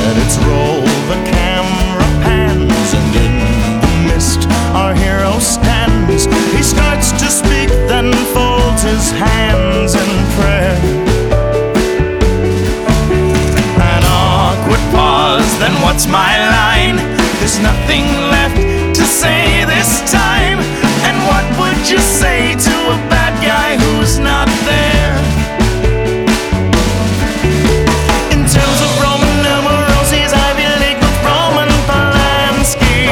Credits roll, the camera pans, and in the mist our hero stands. He starts to speak, then folds his hands in prayer. An awkward pause, then what's my line? There's nothing left to say this time. And what would you say to a bad guy who's not there? In terms of Roman numerals, he's Ivy League with Roman Polanski.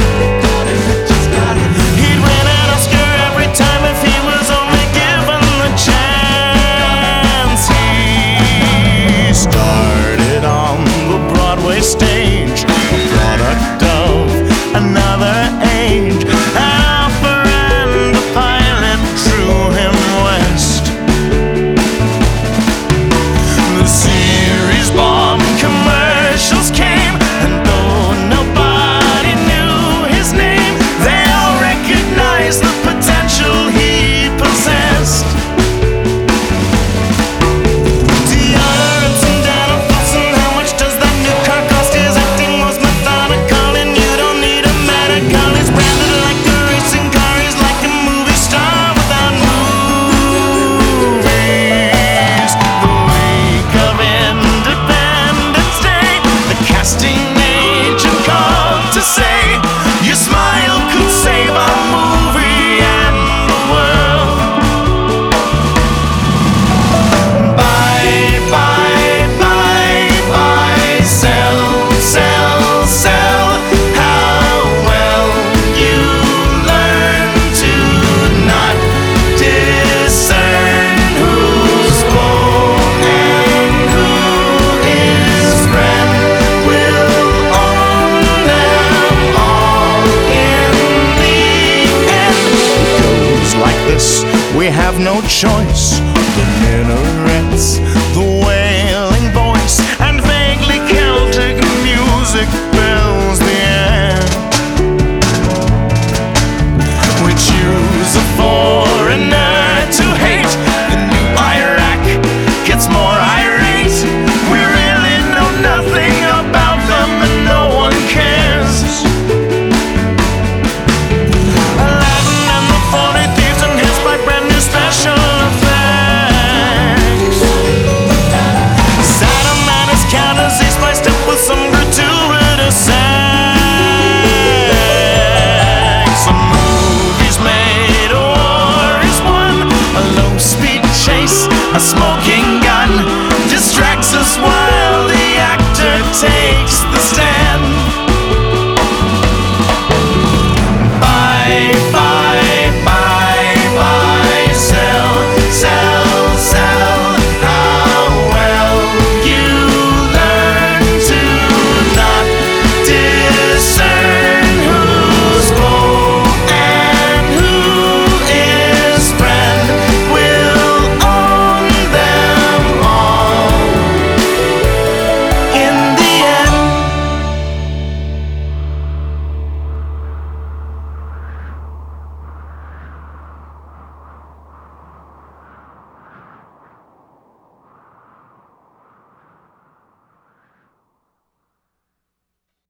He'd win an Oscar every time if he was only given the chance. He started on the Broadway stage, a product of another age. An offer and a pilot drew him west. The series bomb commercials came, and though nobody knew his name, they all recognized the potential he possessed. Deodorants and dental floss, and how much does that new car cost? His acting was methodical, and you don't need a medical. He's branded like a racing car, he's like a movie star without movies. The week of Independence Day, the casting agent called to say, your smile could save our movie and the world. Buy, buy, buy, buy, sell, sell, sell. How well you learn to not discern who's foe and who is friend. Will own them all in the end. It goes like this, we have no choice.